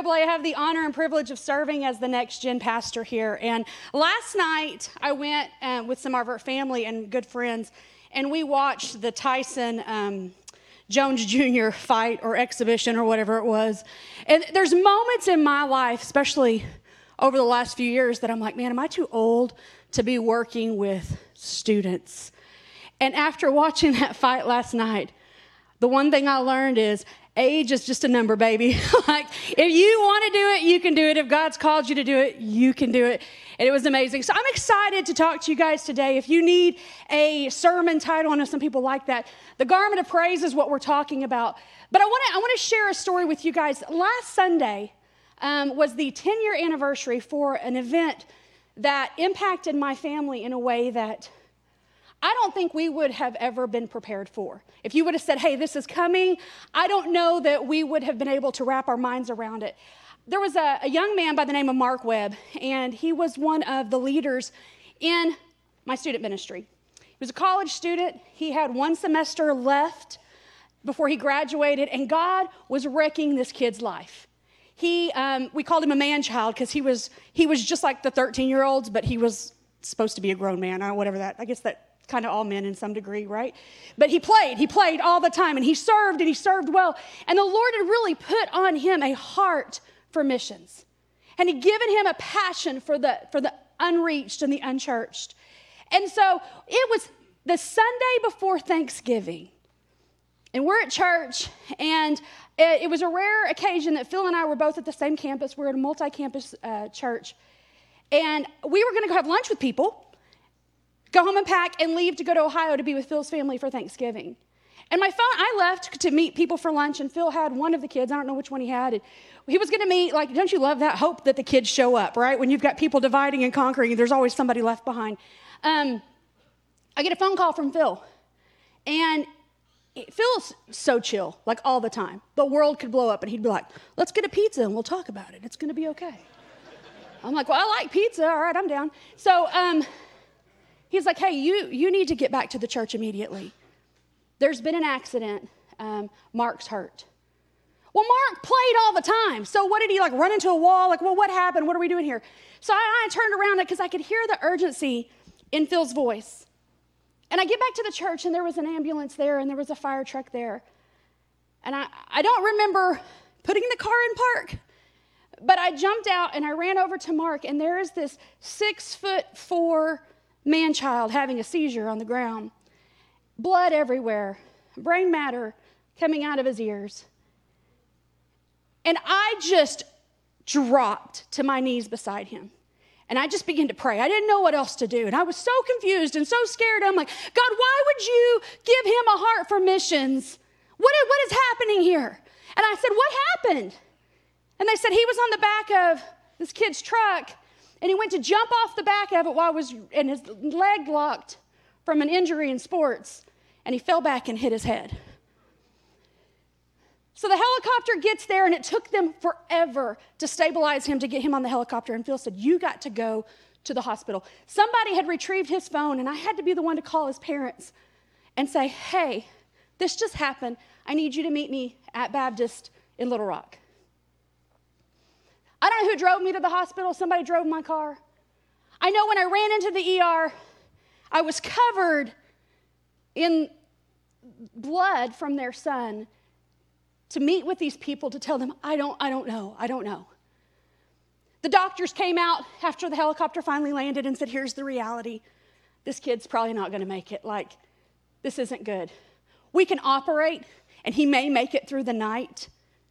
Noble. I have the honor and privilege of serving as the next gen pastor here. And last night, I went with some of our family and good friends, and we watched the Tyson Jones Jr. fight or exhibition or whatever it was. And there's moments in my life, especially over the last few years, that I'm like, man, am I too old to be working with students? And after watching that fight last night, the one thing I learned is age is just a number, baby. Like, if you want to do it, you can do it. If God's called you to do it, you can do it. And it was amazing. So I'm excited to talk to you guys today. If you need a sermon title, I know some people like that. The garment of praise is what we're talking about. But I want to share a story with you guys. Last Sunday was the 10-year anniversary for an event that impacted my family in a way that I don't think we would have ever been prepared for. If you would have said, hey, this is coming, I don't know that we would have been able to wrap our minds around it. There was a young man by the name of Mark Webb, and he was one of the leaders in my student ministry. He was a college student. He had one semester left before he graduated, and God was wrecking this kid's life. We called him a man-child because he was just like the 13-year-olds, but he was supposed to be a grown man, I guess that kind of all men in some degree, right? But he played all the time, and he served well. And the Lord had really put on him a heart for missions. And he'd given him a passion for the unreached and the unchurched. And so it was the Sunday before Thanksgiving, and we're at church, and it was a rare occasion that Phil and I were both at the same campus. We're at a multi-campus church, and we were going to go have lunch with people, go home and pack, and leave to go to Ohio to be with Phil's family for Thanksgiving. And I left to meet people for lunch, and Phil had one of the kids. I don't know which one he had. And he was going to meet, like, don't you love that hope that the kids show up, right? When you've got people dividing and conquering, there's always somebody left behind. I get a phone call from Phil, and Phil's so chill, like all the time. The world could blow up, and he'd be like, let's get a pizza, and we'll talk about it. It's going to be okay. I'm like, well, I like pizza. All right, I'm down. So, he's like, hey, you need to get back to the church immediately. There's been an accident. Mark's hurt. Well, Mark played all the time. So what did he, like, run into a wall? Like, well, what happened? What are we doing here? So I turned around because I could hear the urgency in Phil's voice. And I get back to the church, and there was an ambulance there, and there was a fire truck there. And I don't remember putting the car in park, but I jumped out, and I ran over to Mark, and there is this 6'4" man-child having a seizure on the ground, blood everywhere, brain matter coming out of his ears. And I just dropped to my knees beside him. And I just began to pray. I didn't know what else to do. And I was so confused and so scared. I'm like, God, why would you give him a heart for missions? What is happening here? And I said, what happened? And they said he was on the back of this kid's truck, and he went to jump off the back of it and his leg locked from an injury in sports, and he fell back and hit his head. So the helicopter gets there, and it took them forever to stabilize him, to get him on the helicopter. And Phil said, you got to go to the hospital. Somebody had retrieved his phone, and I had to be the one to call his parents and say, hey, this just happened. I need you to meet me at Baptist in Little Rock. I don't know who drove me to the hospital. Somebody drove my car. I know when I ran into the ER, I was covered in blood from their son to meet with these people to tell them, I don't know. The doctors came out after the helicopter finally landed and said, here's the reality. This kid's probably not going to make it. Like, this isn't good. We can operate, and he may make it through the night.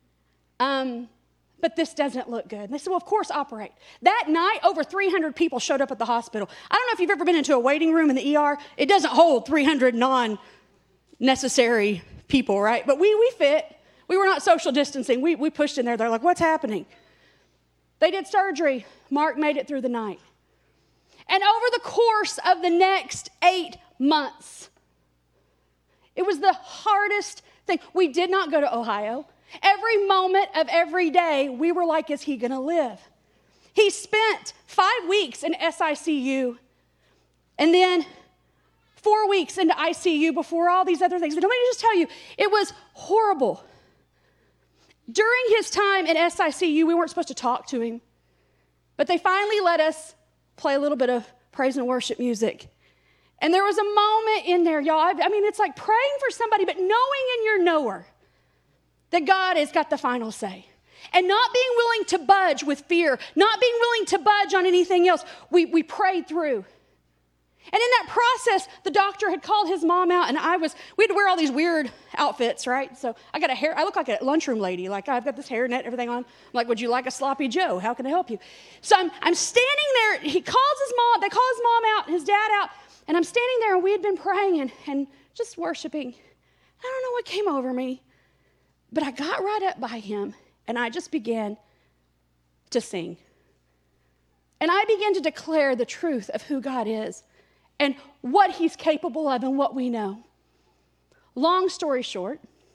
But this doesn't look good. And they said, well, of course, operate. That night, over 300 people showed up at the hospital. I don't know if you've ever been into a waiting room in the ER. It doesn't hold 300 non-necessary people, right? But we fit. We were not social distancing. We pushed in there. They're like, what's happening? They did surgery. Mark made it through the night. And over the course of the next 8 months, it was the hardest thing. We did not go to Ohio. Every moment of every day, we were like, is he going to live? He spent 5 weeks in SICU, and then 4 weeks into ICU before all these other things. But let me just tell you, it was horrible. During his time at SICU, we weren't supposed to talk to him, but they finally let us play a little bit of praise and worship music. And there was a moment in there, y'all. I mean, it's like praying for somebody, but knowing in your knower that God has got the final say. And not being willing to budge with fear, not being willing to budge on anything else. We prayed through. And in that process, the doctor had called his mom out, and we had to wear all these weird outfits, right? So I look like a lunchroom lady. Like, I've got this hairnet, everything on. I'm like, would you like a sloppy Joe? How can I help you? So I'm standing there. They call his mom out, his dad out, and I'm standing there, and we had been praying and just worshiping. I don't know what came over me, but I got right up by him, and I just began to sing. And I began to declare the truth of who God is and what he's capable of and what we know. Long story short,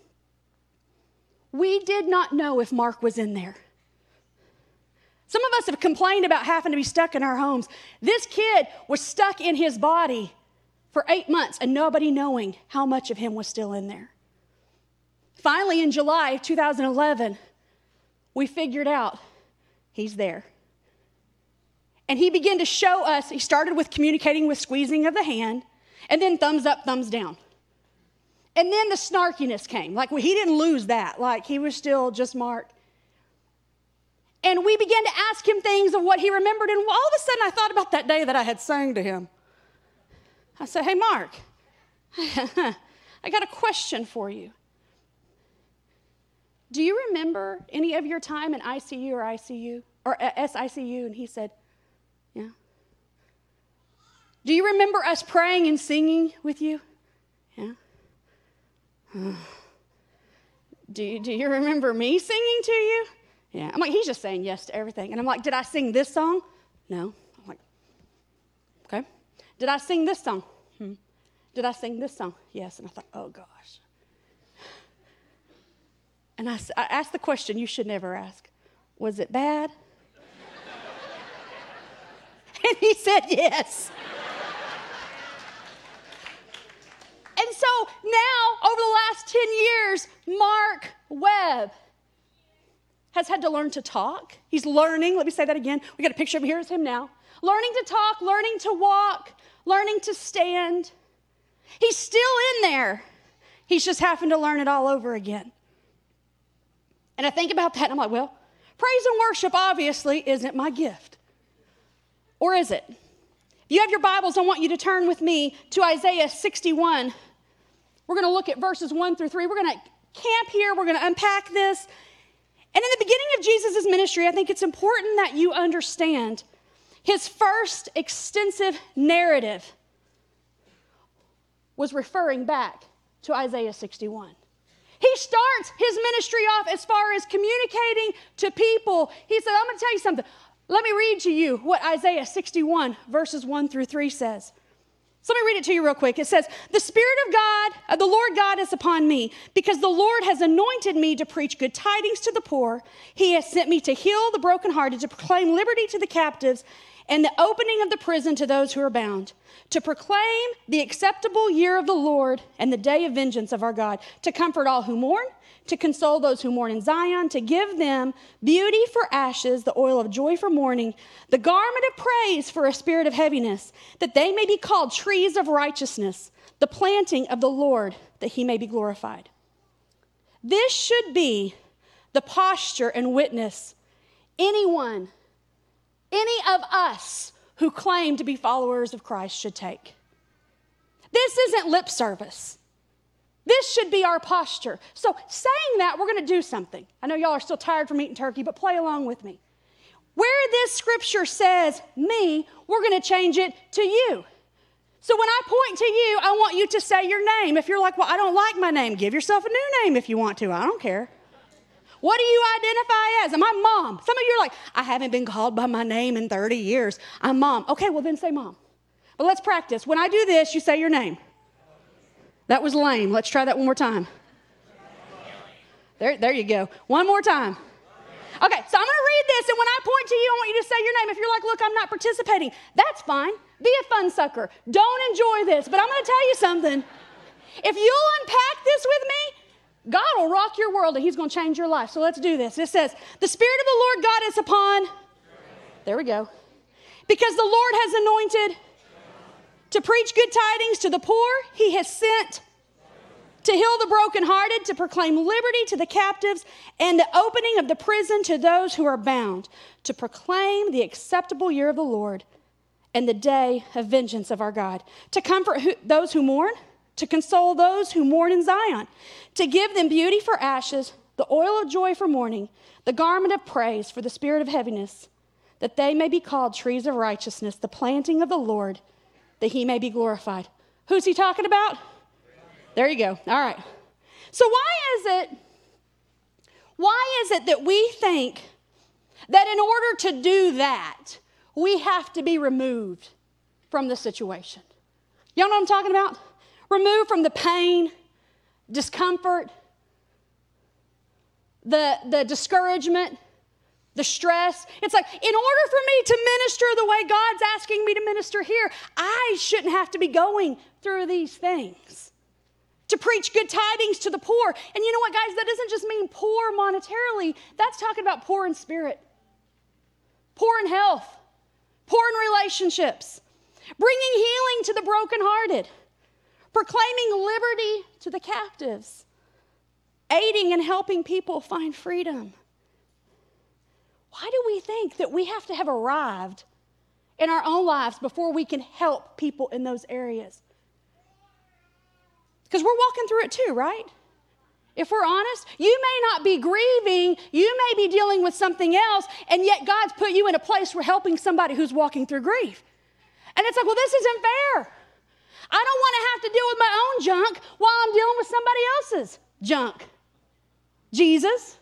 we did not know if Mark was in there. Some of us have complained about having to be stuck in our homes. This kid was stuck in his body for 8 months and nobody knowing how much of him was still in there. Finally, in July of 2011, we figured out he's there. And he began to show us, he started with communicating with squeezing of the hand, and then thumbs up, thumbs down. And then the snarkiness came. Like, he didn't lose that. Like, he was still just Mark. And we began to ask him things of what he remembered, and all of a sudden I thought about that day that I had sang to him. I said, hey, Mark, I got a question for you. Do you remember any of your time in ICU or SICU? And he said, yeah. Do you remember us praying and singing with you? Yeah. Do you remember me singing to you? Yeah. I'm like, he's just saying yes to everything. And I'm like, did I sing this song? No. I'm like, okay. Did I sing this song? Did I sing this song? Yes. And I thought, oh gosh. And I asked the question you should never ask. Was it bad? And he said yes. And so now, over the last 10 years, Mark Webb has had to learn to talk. He's learning. Let me say that again. We got a picture of him. Here's him now. Learning to talk, learning to walk, learning to stand. He's still in there. He's just having to learn it all over again. And I think about that, and I'm like, well, praise and worship obviously isn't my gift. Or is it? If you have your Bibles, I want you to turn with me to Isaiah 61. We're going to look at verses 1 through 3. We're going to camp here. We're going to unpack this. And in the beginning of Jesus' ministry, I think it's important that you understand his first extensive narrative was referring back to Isaiah 61. He starts his ministry off as far as communicating to people. He said, I'm going to tell you something. Let me read to you what Isaiah 61 verses 1 through 3 says. So let me read it to you real quick. It says, the Spirit of God, the Lord God is upon me, because the Lord has anointed me to preach good tidings to the poor. He has sent me to heal the brokenhearted, to proclaim liberty to the captives, and the opening of the prison to those who are bound, to proclaim the acceptable year of the Lord and the day of vengeance of our God, to comfort all who mourn, to console those who mourn in Zion, to give them beauty for ashes, the oil of joy for mourning, the garment of praise for a spirit of heaviness, that they may be called trees of righteousness, the planting of the Lord, that he may be glorified. This should be the posture and witness any of us who claim to be followers of Christ should take. This isn't lip service. This should be our posture. So saying that, we're going to do something. I know y'all are still tired from eating turkey, but play along with me. Where this scripture says me, we're going to change it to you. So when I point to you, I want you to say your name. If you're like, well, I don't like my name, give yourself a new name if you want to. I don't care. What do you identify as? Am I mom? Some of you are like, I haven't been called by my name in 30 years. I'm mom. Okay, well then say mom. But let's practice. When I do this, you say your name. That was lame. Let's try that one more time. There you go. One more time. Okay, so I'm going to read this, and when I point to you, I want you to say your name. If you're like, look, I'm not participating, that's fine. Be a fun sucker. Don't enjoy this, but I'm going to tell you something. If you'll unpack this with me, God will rock your world and he's going to change your life. So let's do this. It says, the Spirit of the Lord God is upon, there we go, because the Lord has anointed to preach good tidings to the poor. He has sent to heal the brokenhearted, to proclaim liberty to the captives, and the opening of the prison to those who are bound, to proclaim the acceptable year of the Lord and the day of vengeance of our God, to comfort those who mourn, to console those who mourn in Zion, to give them beauty for ashes, the oil of joy for mourning, the garment of praise for the spirit of heaviness, that they may be called trees of righteousness, the planting of the Lord, that he may be glorified. Who's he talking about? There you go. All right. So why is it that we think that in order to do that, we have to be removed from the situation? Y'all know what I'm talking about? Removed from the pain, discomfort, the discouragement, the stress. It's like, in order for me to minister the way God's asking me to minister here, I shouldn't have to be going through these things. To preach good tidings to the poor. And you know what, guys? That doesn't just mean poor monetarily. That's talking about poor in spirit, poor in health, poor in relationships, bringing healing to the brokenhearted, proclaiming liberty to the captives, aiding and helping people find freedom. Why do we think that we have to have arrived in our own lives before we can help people in those areas? Because we're walking through it too, right? If we're honest, you may not be grieving, you may be dealing with something else, and yet God's put you in a place where helping somebody who's walking through grief. And it's like, well, this isn't fair. I don't want to have to deal with my own junk while I'm dealing with somebody else's junk. Jesus.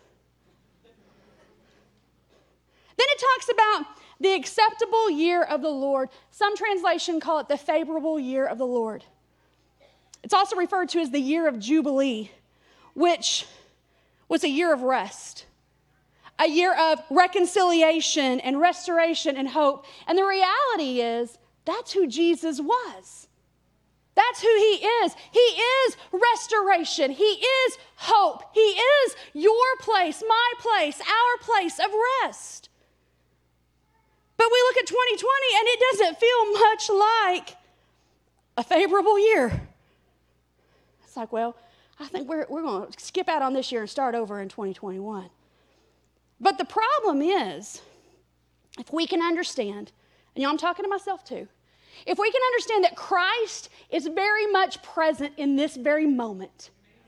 Then it talks about the acceptable year of the Lord. Some translation call it the favorable year of the Lord. It's also referred to as the year of Jubilee, which was a year of rest, a year of reconciliation and restoration and hope. And the reality is, that's who Jesus was. That's who he is. He is restoration. He is hope. He is your place, my place, our place of rest. But we look at 2020 and it doesn't feel much like a favorable year. It's like, well, I think we're going to skip out on this year and start over in 2021. But the problem is, if we can understand, and you know, I'm talking to myself too, if we can understand that Christ is very much present in this very moment.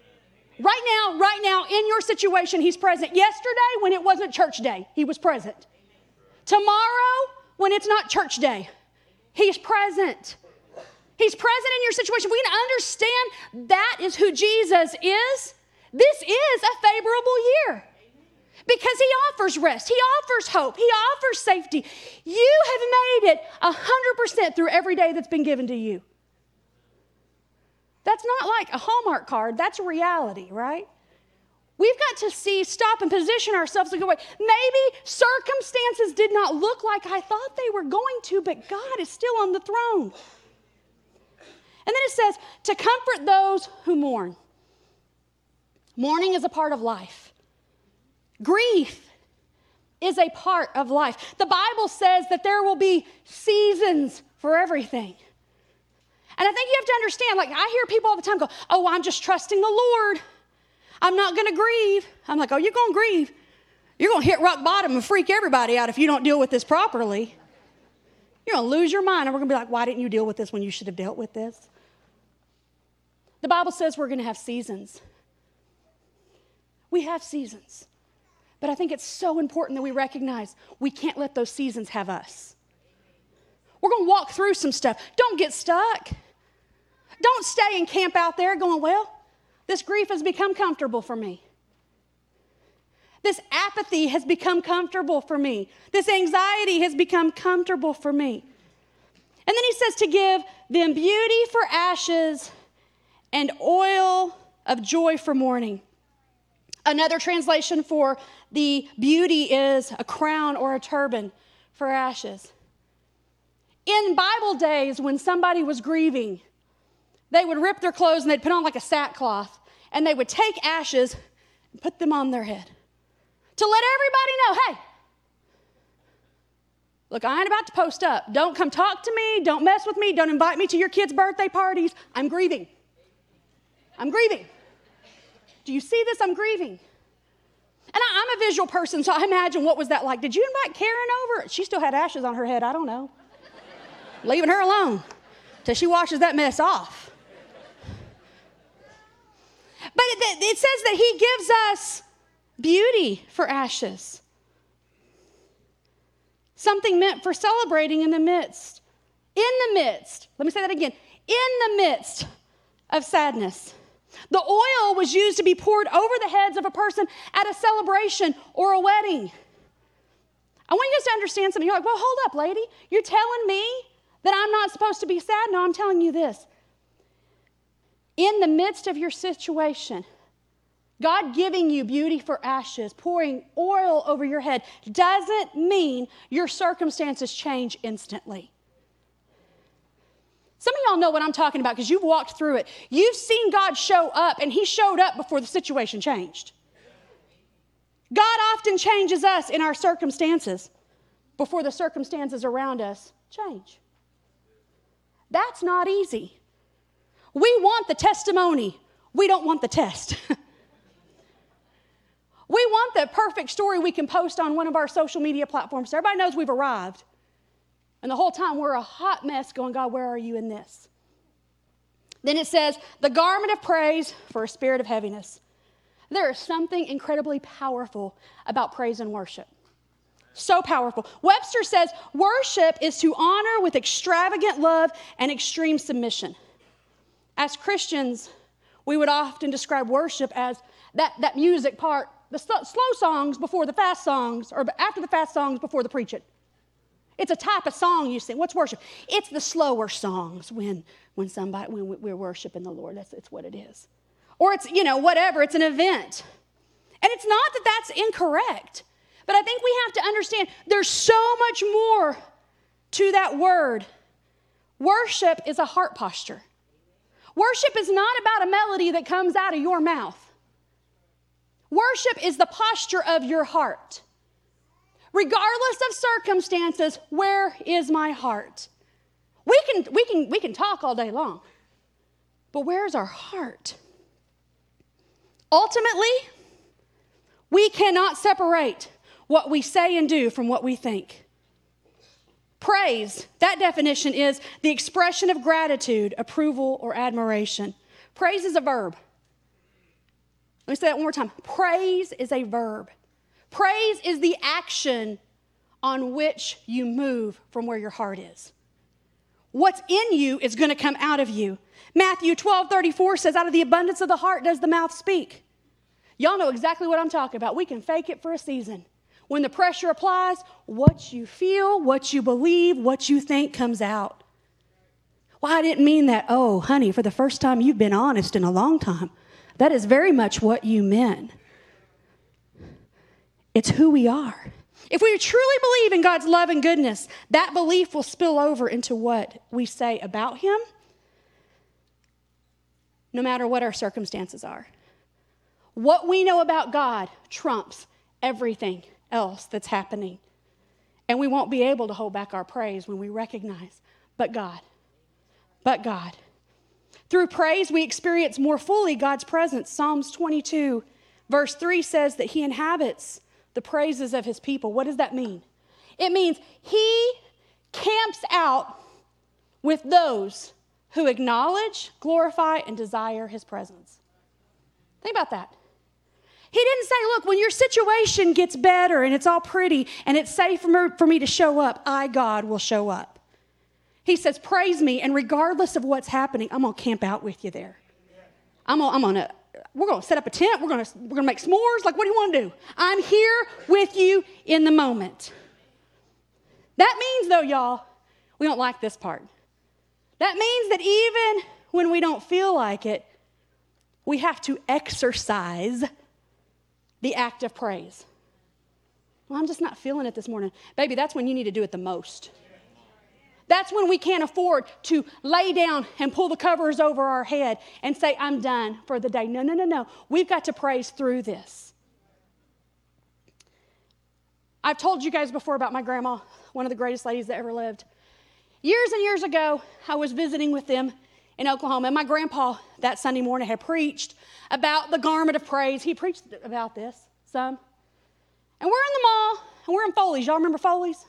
Right now, in your situation, he's present. Yesterday, when it wasn't church day, he was present. Tomorrow, when it's not church day, he's present. He's present in your situation. If we can understand that is who Jesus is, this is a favorable year. Because he offers rest. He offers hope. He offers safety. You have made it 100% through every day that's been given to you. That's not like a Hallmark card. That's a reality, right? We've got to stop and position ourselves and go, wait, maybe circumstances did not look like I thought they were going to, but God is still on the throne. And then it says, to comfort those who mourn. Mourning is a part of life. Grief is a part of life. The Bible says that there will be seasons for everything. And I think you have to understand, like I hear people all the time go, oh, I'm just trusting the Lord. I'm not going to grieve. I'm like, oh, you're going to grieve. You're going to hit rock bottom and freak everybody out if you don't deal with this properly. You're going to lose your mind, and we're going to be like, why didn't you deal with this when you should have dealt with this? The Bible says we're going to have seasons. We have seasons. But I think it's so important that we recognize we can't let those seasons have us. We're going to walk through some stuff. Don't get stuck. Don't stay and camp out there going, well, this grief has become comfortable for me. This apathy has become comfortable for me. This anxiety has become comfortable for me. And then he says to give them beauty for ashes and oil of joy for mourning. Another translation for the beauty is a crown or a turban for ashes. In Bible days, when somebody was grieving, they would rip their clothes and they'd put on like a sackcloth, and they would take ashes and put them on their head to let everybody know, hey, look, I ain't about to post up. Don't come talk to me. Don't mess with me. Don't invite me to your kids' birthday parties. I'm grieving. I'm grieving. Do you see this? I'm grieving. And I'm a visual person, so I imagine what was that like. Did you invite Karen over? She still had ashes on her head. I don't know. Leaving her alone till she washes that mess off. But it says that he gives us beauty for ashes. Something meant for celebrating in the midst. In the midst. Let me say that again. In the midst of sadness. The oil was used to be poured over the heads of a person at a celebration or a wedding. I want you guys to understand something. You're like, well, hold up, lady. You're telling me that I'm not supposed to be sad? No, I'm telling you this. In the midst of your situation, God giving you beauty for ashes, pouring oil over your head, doesn't mean your circumstances change instantly. Some of y'all know what I'm talking about because you've walked through it. You've seen God show up, and he showed up before the situation changed. God often changes us in our circumstances before the circumstances around us change. That's not easy. We want the testimony. We don't want the test. We want the perfect story we can post on one of our social media platforms so everybody knows we've arrived. And the whole time we're a hot mess going, God, where are you in this? Then it says, the garment of praise for a spirit of heaviness. There is something incredibly powerful about praise and worship. So powerful. Webster says, worship is to honor with extravagant love and extreme submission. As Christians, we would often describe worship as that music part, the slow songs before the fast songs, or after the fast songs before the preaching. It's a type of song you sing. What's worship? It's the slower songs when we're worshiping the Lord. It's what it is. Or it's, whatever. It's an event. And it's not that that's incorrect. But I think we have to understand there's so much more to that word. Worship is a heart posture. Worship is not about a melody that comes out of your mouth. Worship is the posture of your heart. Regardless of circumstances, where is my heart? We can talk all day long, but where's our heart? Ultimately, we cannot separate what we say and do from what we think. Praise, that definition is the expression of gratitude, approval, or admiration. Praise is a verb. Let me say that one more time. Praise is a verb. Praise is the action on which you move from where your heart is. What's in you is going to come out of you. Matthew 12:34 says, out of the abundance of the heart does the mouth speak. Y'all know exactly what I'm talking about. We can fake it for a season. When the pressure applies, what you feel, what you believe, what you think comes out. Well, I didn't mean that. Oh, honey, for the first time you've been honest in a long time. That is very much what you meant. It's who we are. If we truly believe in God's love and goodness, that belief will spill over into what we say about him, no matter what our circumstances are. What we know about God trumps everything else that's happening. And we won't be able to hold back our praise when we recognize, but God. Through praise, we experience more fully God's presence. Psalms 22, verse 3 says that he inhabits the praises of his people. What does that mean? It means he camps out with those who acknowledge, glorify, and desire his presence. Think about that. He didn't say, look, when your situation gets better and it's all pretty and it's safe for me to show up, I, God, will show up. He says, praise me, and regardless of what's happening, I'm going to camp out with you there. We're going to set up a tent. We're going to make s'mores. Like, what do you want to do? I'm here with you in the moment. That means, though, y'all, we don't like this part. That means that even when we don't feel like it, we have to exercise the act of praise. Well, I'm just not feeling it this morning. Baby, that's when you need to do it the most. That's when we can't afford to lay down and pull the covers over our head and say, I'm done for the day. No. We've got to praise through this. I've told you guys before about my grandma, one of the greatest ladies that ever lived. Years and years ago, I was visiting with them in Oklahoma, and my grandpa that Sunday morning had preached about the garment of praise. He preached about this some. And we're in the mall, and we're in Foley's. Y'all remember Foley's?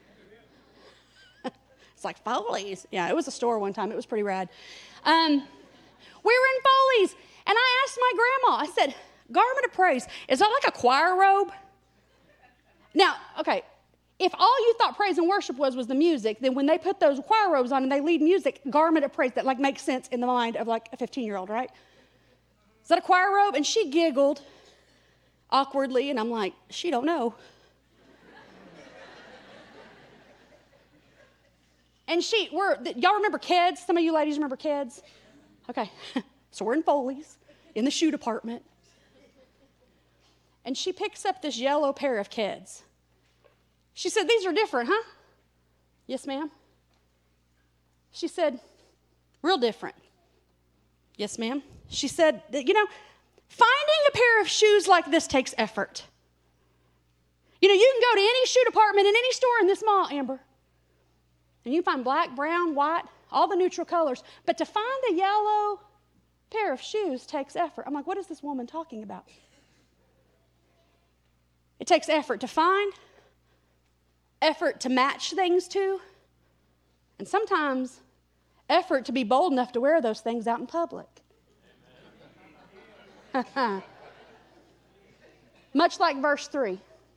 It's like, Foley's? Yeah, it was a store one time. It was pretty rad. We were in Foley's, and I asked my grandma, I said, garment of praise, is that like a choir robe? Now, okay, if all you thought praise and worship was the music, then when they put those choir robes on and they lead music, garment of praise, that like makes sense in the mind of like a 15-year-old, right? Is that a choir robe? And she giggled awkwardly, and I'm like, she don't know. And y'all remember Keds? Some of you ladies remember Keds? Okay, so we're in Foley's, in the shoe department. And she picks up this yellow pair of Keds. She said, these are different, huh? Yes, ma'am. She said, real different. Yes, ma'am. She said, finding a pair of shoes like this takes effort. You can go to any shoe department in any store in this mall, Amber, and you find black, brown, white, all the neutral colors. But to find a yellow pair of shoes takes effort. I'm like, what is this woman talking about? It takes effort to find, effort to match things to, and sometimes effort to be bold enough to wear those things out in public. Much like verse 3.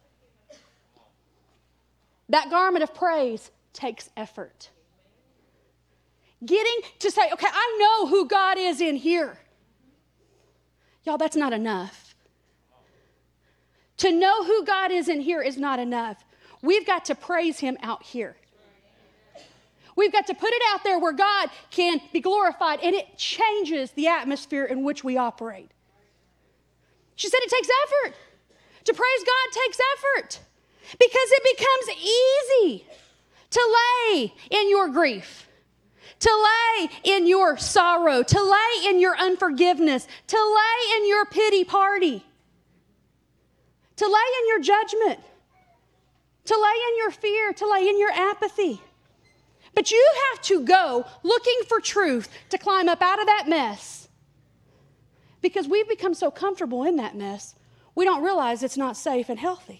That garment of praise takes effort. Getting to say, okay, I know who God is in here. Y'all, that's not enough. To know who God is in here is not enough. We've got to praise him out here. We've got to put it out there where God can be glorified, and it changes the atmosphere in which we operate. She said it takes effort. To praise God takes effort because it becomes easy to lay in your grief, to lay in your sorrow, to lay in your unforgiveness, to lay in your pity party, to lay in your judgment, to lay in your fear, to lay in your apathy. But you have to go looking for truth to climb up out of that mess, because we've become so comfortable in that mess, we don't realize it's not safe and healthy.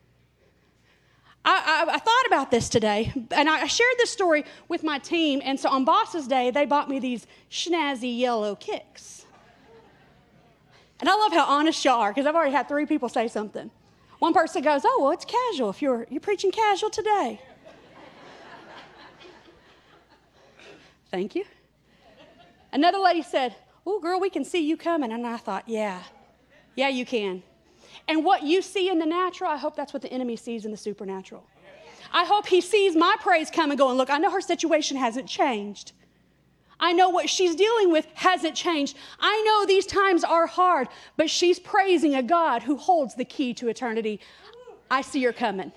I thought about this today, and I shared this story with my team, and so on Boss's Day, they bought me these snazzy yellow kicks. And I love how honest y'all are, because I've already had 3 people say something. One person goes, oh, well, it's casual if you're preaching casual today. Thank you. Another lady said, oh, girl, we can see you coming. And I thought, yeah, you can. And what you see in the natural, I hope that's what the enemy sees in the supernatural. I hope he sees my praise come and going, look, I know her situation hasn't changed. I know what she's dealing with hasn't changed. I know these times are hard, but she's praising a God who holds the key to eternity. I see her coming.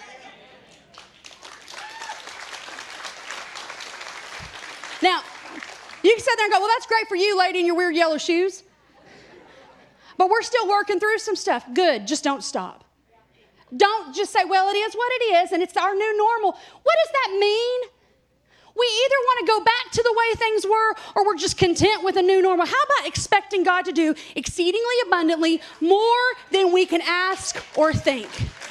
Now, you can sit there and go, well, that's great for you, lady, in your weird yellow shoes. But we're still working through some stuff. Good, just don't stop. Don't just say, well, it is what it is, and it's our new normal. What does that mean? We either want to go back to the way things were, or we're just content with a new normal. How about expecting God to do exceedingly abundantly more than we can ask or think?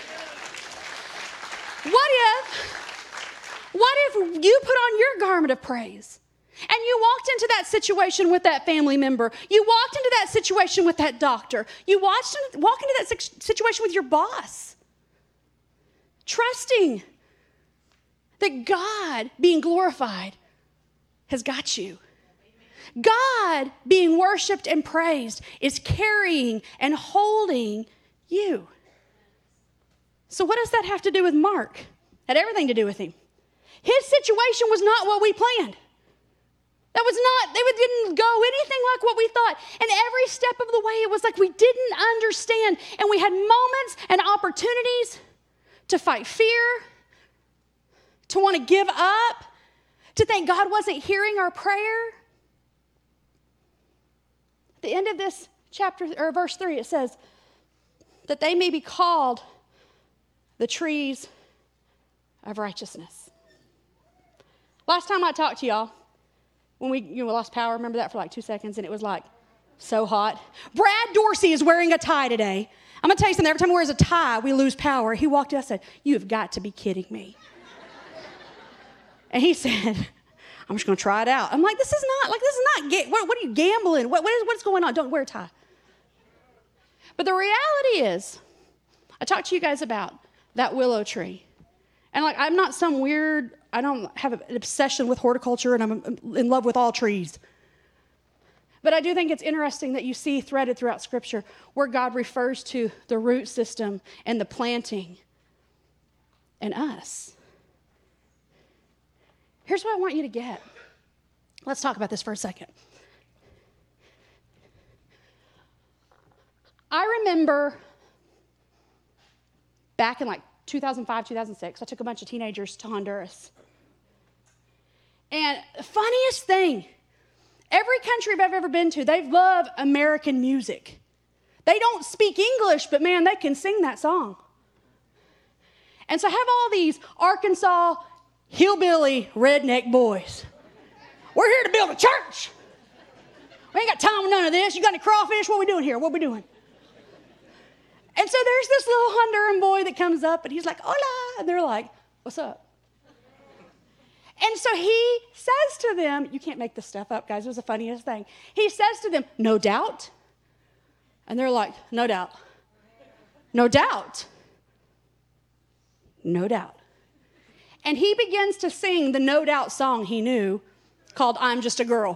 What if you put on your garment of praise? And you walked into that situation with that family member. You walked into that situation with that doctor. You walk into that situation with your boss. Trusting that God being glorified has got you. God being worshiped and praised is carrying and holding you. So what does that have to do with Mark? It had everything to do with him. His situation was not what we planned. They didn't go anything like what we thought. And every step of the way, it was like we didn't understand. And we had moments and opportunities to fight fear, to want to give up, to think God wasn't hearing our prayer. At the end of this chapter, or verse 3, it says that they may be called the trees of righteousness. Last time I talked to y'all, when we lost power, remember that for like 2 seconds, and it was like so hot. Brad Dorsey is wearing a tie today. I'm going to tell you something. Every time he wears a tie, we lose power. He walked in and said, "You have got to be kidding me." And he said, "I'm just going to try it out." I'm like, this is not, what are you gambling? What's going on? Don't wear a tie. But the reality is, I talked to you guys about that willow tree. And like, I'm not some weird, I don't have an obsession with horticulture and I'm in love with all trees. But I do think it's interesting that you see threaded throughout Scripture where God refers to the root system and the planting and us. Here's what I want you to get. Let's talk about this for a second. I remember back in like 2005, 2006, I took a bunch of teenagers to Honduras. And the funniest thing, every country I've ever been to, they love American music. They don't speak English, but man, they can sing that song. And so I have all these Arkansas hillbilly redneck boys. We're here to build a church. We ain't got time for none of this. You got any crawfish? What are we doing here? What are we doing? And so there's this little Honduran boy that comes up and he's like, "Hola." And they're like, "What's up?" And so he says to them, you can't make this stuff up, guys. It was the funniest thing. He says to them, "No doubt?" And they're like, "No doubt." "No doubt." "No doubt." And he begins to sing the No Doubt song he knew called "I'm Just a Girl."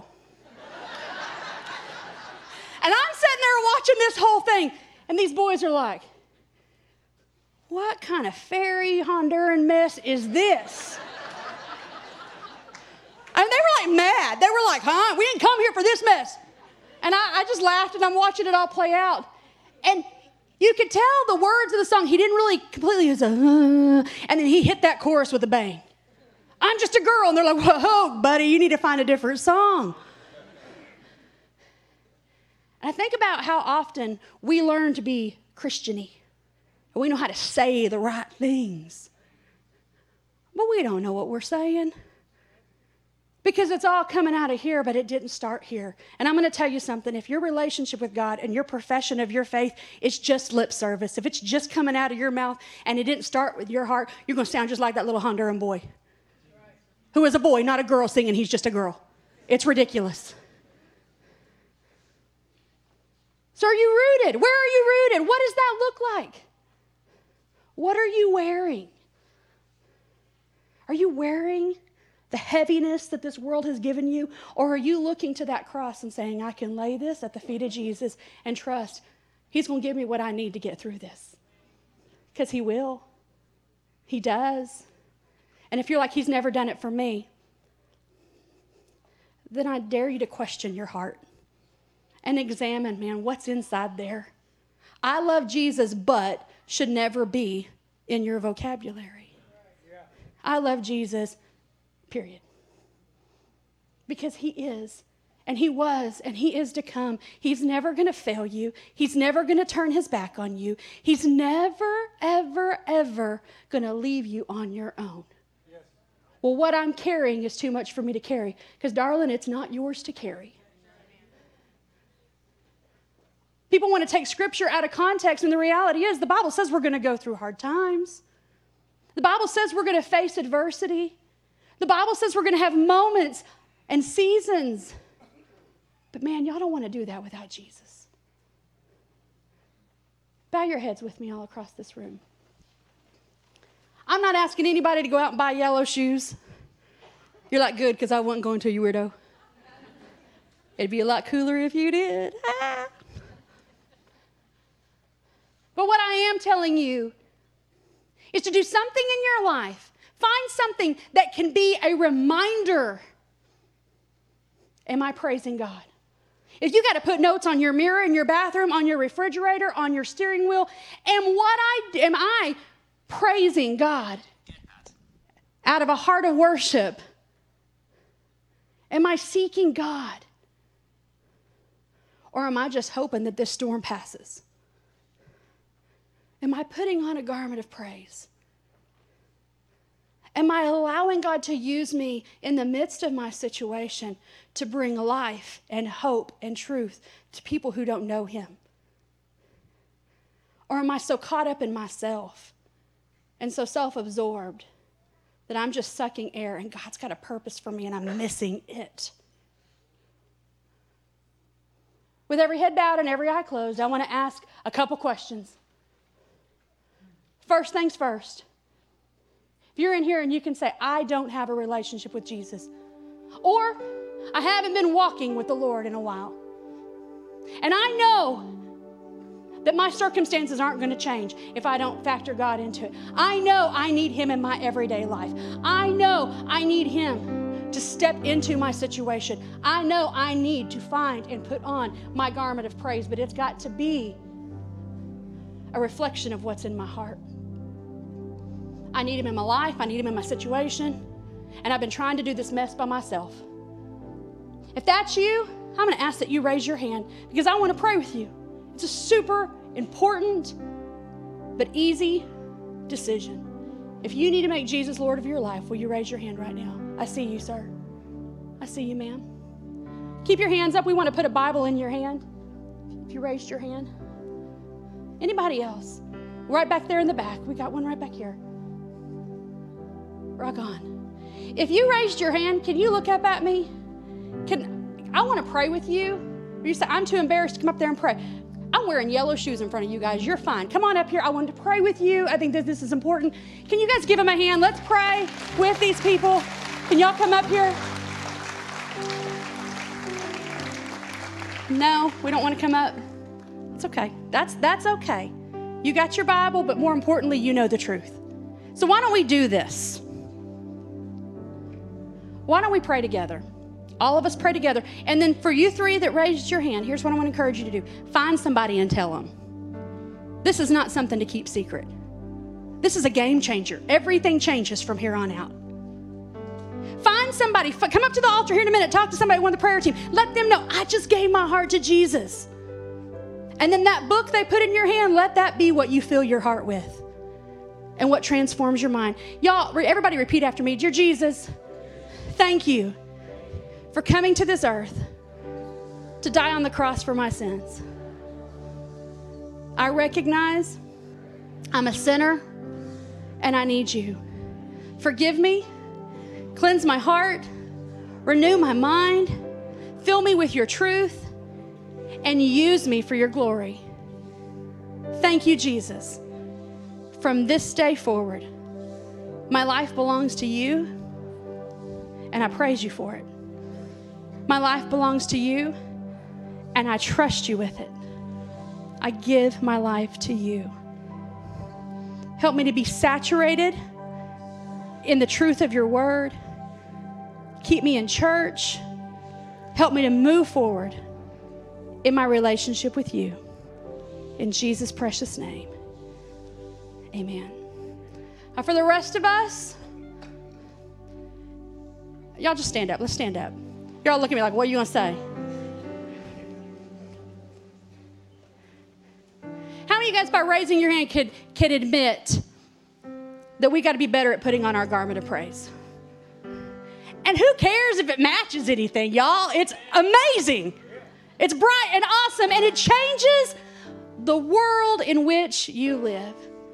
And I'm sitting there watching this whole thing. And these boys are like, "What kind of fairy Honduran mess is this?" I mean, they were like mad. They were like, "Huh? We didn't come here for this mess." And I just laughed and I'm watching it all play out. And you could tell the words of the song, he didn't really completely use and then he hit that chorus with a bang. "I'm just a girl." And they're like, "Whoa, buddy, you need to find a different song." And I think about how often we learn to be Christian-y. And we know how to say the right things. But we don't know what we're saying. Because it's all coming out of here, but it didn't start here. And I'm going to tell you something. If your relationship with God and your profession of your faith is just lip service, if it's just coming out of your mouth and it didn't start with your heart, you're going to sound just like that little Honduran boy. Who is a boy, not a girl singing, "He's just a girl." It's ridiculous. So are you rooted? Where are you rooted? What does that look like? What are you wearing? Are you wearing the heaviness that this world has given you? Or are you looking to that cross and saying, "I can lay this at the feet of Jesus and trust He's going to give me what I need to get through this"? Because He will. He does. And if you're like, "He's never done it for me," then I dare you to question your heart and examine, man, what's inside there. "I love Jesus," but should never be in your vocabulary. I love Jesus, period. Because He is, and He was, and He is to come. He's never going to fail you. He's never going to turn His back on you. He's never, ever, ever going to leave you on your own. Yes. Well, what I'm carrying is too much for me to carry. Because, darling, it's not yours to carry. People want to take Scripture out of context, and the reality is the Bible says we're going to go through hard times. The Bible says we're going to face adversity. The Bible says we're going to have moments and seasons. But man, y'all don't want to do that without Jesus. Bow your heads with me all across this room. I'm not asking anybody to go out and buy yellow shoes. You're like, "Good, because I wasn't going to, you weirdo." It'd be a lot cooler if you did. But what I am telling you is to do something in your life. Find something that can be a reminder. Am I praising God? If you got to put notes on your mirror in your bathroom, on your refrigerator, on your steering wheel, am I praising God out of a heart of worship? Am I seeking God? Or am I just hoping that this storm passes? Am I putting on a garment of praise? Am I allowing God to use me in the midst of my situation to bring life and hope and truth to people who don't know him? Or am I so caught up in myself and so self-absorbed that I'm just sucking air and God's got a purpose for me and I'm missing it? With every head bowed and every eye closed, I want to ask a couple questions. First things first. If you're in here and you can say, I don't have a relationship with Jesus, or I haven't been walking with the Lord in a while, and I know that my circumstances aren't going to change if I don't factor God into it. I know I need him in my everyday life. I know I need him to step into my situation. I know I need to find and put on my garment of praise, but it's got to be a reflection of what's in my heart. I need him in my life. I need him in my situation. And I've been trying to do this mess by myself. If that's you, I'm going to ask that you raise your hand because I want to pray with you. It's a super important but easy decision. If you need to make Jesus Lord of your life, will you raise your hand right now? I see you, sir. I see you, ma'am. Keep your hands up. We want to put a Bible in your hand. If you raised your hand. Anybody else? Right back there in the back. We got one right back here. Rock on. If you raised your hand, can you look up at me? I want to pray with you. Or you say, I'm too embarrassed to come up there and pray. I'm wearing yellow shoes in front of you guys. You're fine. Come on up here. I wanted to pray with you. I think that this is important. Can you guys give them a hand? Let's pray with these people. Can y'all come up here? No, we don't want to come up. It's okay. That's okay. You got your Bible, but more importantly, you know the truth. So why don't we do this? Why don't we pray together? All of us pray together. And then for you three that raised your hand, here's what I want to encourage you to do. Find somebody and tell them. This is not something to keep secret. This is a game changer. Everything changes from here on out. Find somebody. Come up to the altar here in a minute. Talk to somebody, one of the prayer team. Let them know, I just gave my heart to Jesus. And then that book they put in your hand, let that be what you fill your heart with and what transforms your mind. Y'all, everybody repeat after me. Dear Jesus, thank you for coming to this earth to die on the cross for my sins. I recognize I'm a sinner and I need you. Forgive me, cleanse my heart, renew my mind, fill me with your truth, and use me for your glory. Thank you, Jesus. From this day forward, my life belongs to you, and I praise you for it. My life belongs to you, and I trust you with it. I give my life to you. Help me to be saturated in the truth of your word. Keep me in church. Help me to move forward in my relationship with you. In Jesus' precious name, amen. Now for the rest of us, y'all just stand up. Let's stand up. You're all looking at me like, what are you going to say? How many of you guys, by raising your hand, could admit that we got to be better at putting on our garment of praise? And who cares if it matches anything, y'all? It's amazing. It's bright and awesome, and it changes the world in which you live.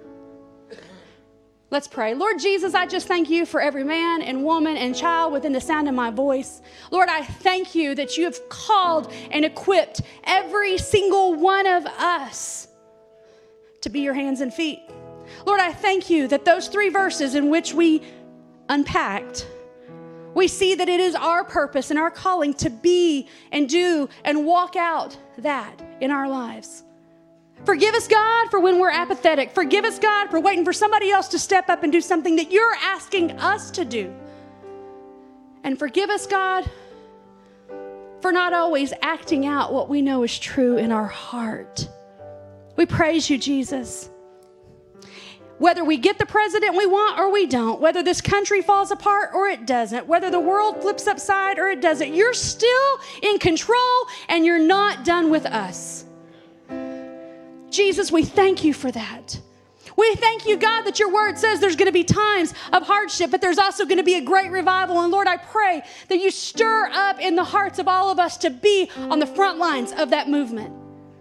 Let's pray. Lord Jesus, I just thank you for every man and woman and child within the sound of my voice. Lord, I thank you that you have called and equipped every single one of us to be your hands and feet. Lord, I thank you that those 3 verses in which we unpacked, we see that it is our purpose and our calling to be and do and walk out that in our lives. Forgive us, God, for when we're apathetic. Forgive us, God, for waiting for somebody else to step up and do something that you're asking us to do. And forgive us, God, for not always acting out what we know is true in our heart. We praise you, Jesus. Whether we get the president we want or we don't, whether this country falls apart or it doesn't, whether the world flips upside or it doesn't, you're still in control and you're not done with us. Jesus, we thank you for that. We thank you, God, that your word says there's going to be times of hardship, but there's also going to be a great revival. And Lord, I pray that you stir up in the hearts of all of us to be on the front lines of that movement.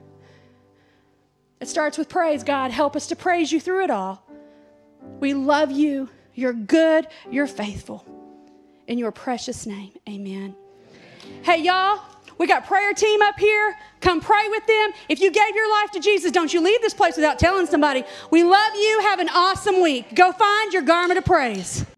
It starts with praise, God. Help us to praise you through it all. We love you. You're good. You're faithful. In your precious name, amen. Hey, y'all, we got prayer team up here. Come pray with them. If you gave your life to Jesus, don't you leave this place without telling somebody. We love you. Have an awesome week. Go find your garment of praise.